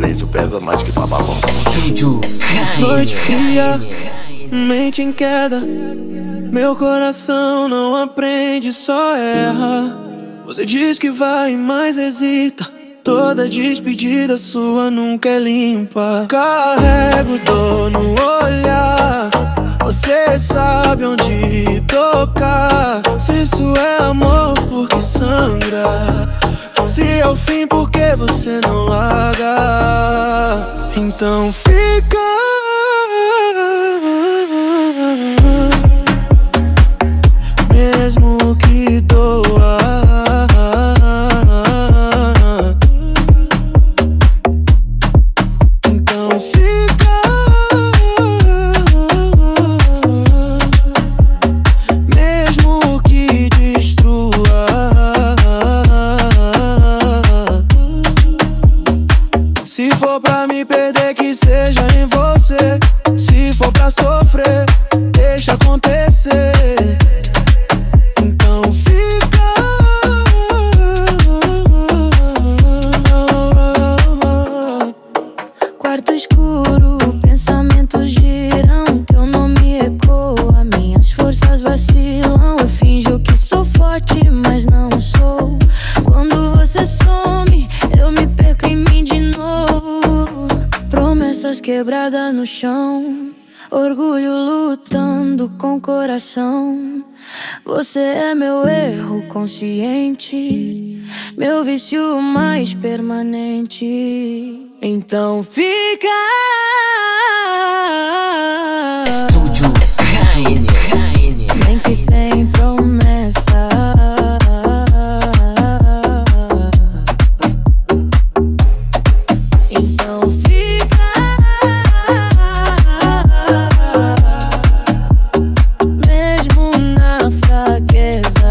silêncio pesa mais que bababão. Noite fria, mente em queda, meu coração não aprende, só erra. Você diz que vai, mas hesita. Toda despedida sua nunca é limpa. Carrego dor no olhar. Você sabe onde tocar. Se isso é amor, por que sangra? Se é o fim, por que você não larga? Então fica. Mesmo que doa. Então fica. Mesmo que destrua. Se for pra me perder, que seja em você. Se for pra sofrer, deixa acontecer. Então fica. Quarto escuro, pensamentos giram. Teu nome ecoa, minhas forças vacilam. Eu finjo que sou forte, mas não sou. Quando você some, eu me perco em mim de novo. Promessas quebradas no chão, orgulho lutando com o coração. Você é meu erro consciente, meu vício mais permanente. Então fica. Nem que sem promessa. Então fica. Mesmo na fraqueza.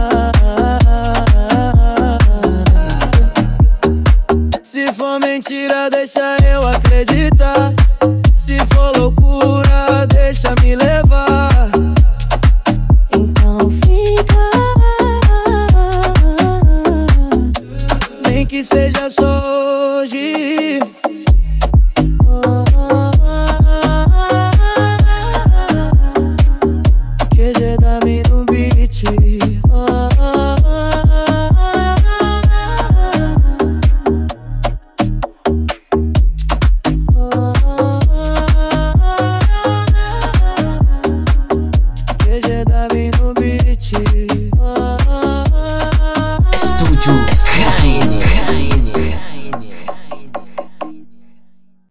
Se for mentira, deixa eu acreditar. Se for loucura, deixa me levar. Então fica. Nem que seja só hoje. QG da mim no beat. QG da mim no beat. Estúdio Skyline.